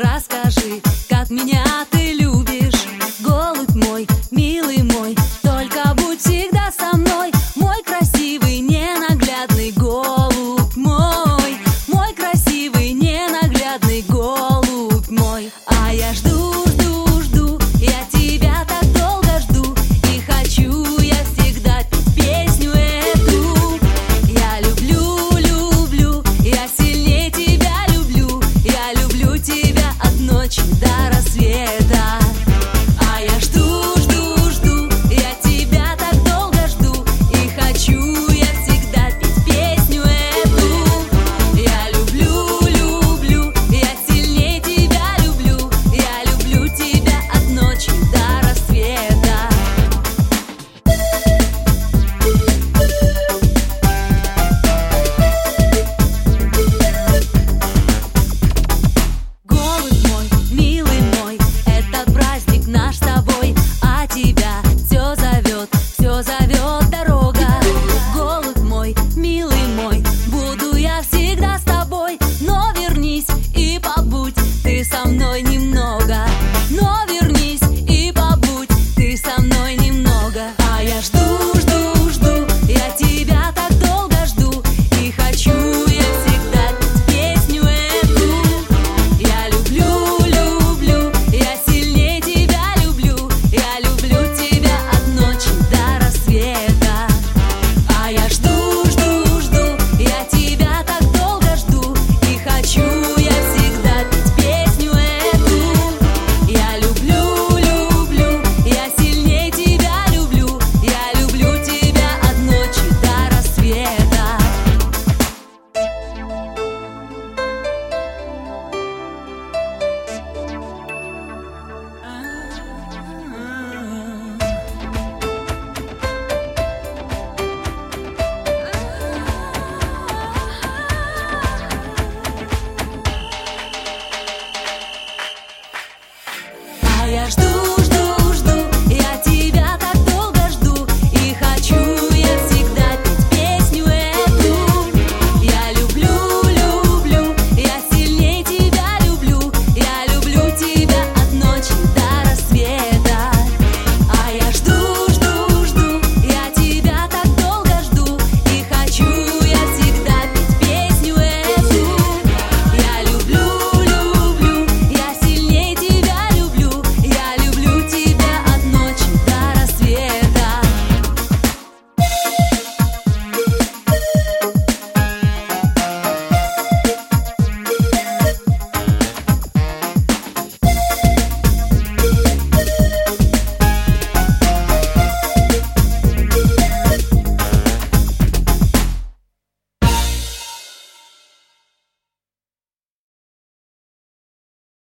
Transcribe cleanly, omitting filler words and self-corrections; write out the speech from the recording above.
расскажи, как меня ты любишь. Голубь мой, милый мой, только будь всегда со мной. Мой красивый, ненаглядный голубь мой. Мой красивый, ненаглядный голубь мой. А я жду, жду, жду, я тебя так долго жду. И хочу я всегда петь песню эту. Я люблю, люблю, я сильнее тебя люблю. Я люблю тебя от ночи до рассвета. А я жду, жду, жду, я тебя так долго жду. И хочу я всегда петь песню эту. Я люблю, люблю, я сильнее тебя люблю. Я люблю тебя от ночи до рассвета. Голубь мой, милый мой, этот праздник наш с тобой. А тебя все зовет дорога. Голубь мой, милый мой, буду я всегда с тобой. Но вернись и побудь ты со мной немного. Но вернись и побудь ты со мной немного. А я жду, жду, жду, я тебя так долго жду. И хочу я всегда петь песню эту. Я люблю, люблю, я сильнее тебя люблю. Я люблю тебя от ночи до рассвета. А я жду, жду, жду, я тебя так долго жду. И хочу я всегда петь песню эту. Я люблю, люблю, я сильнее тебя люблю. Я люблю тебя от ночи до рассвета. А я жду,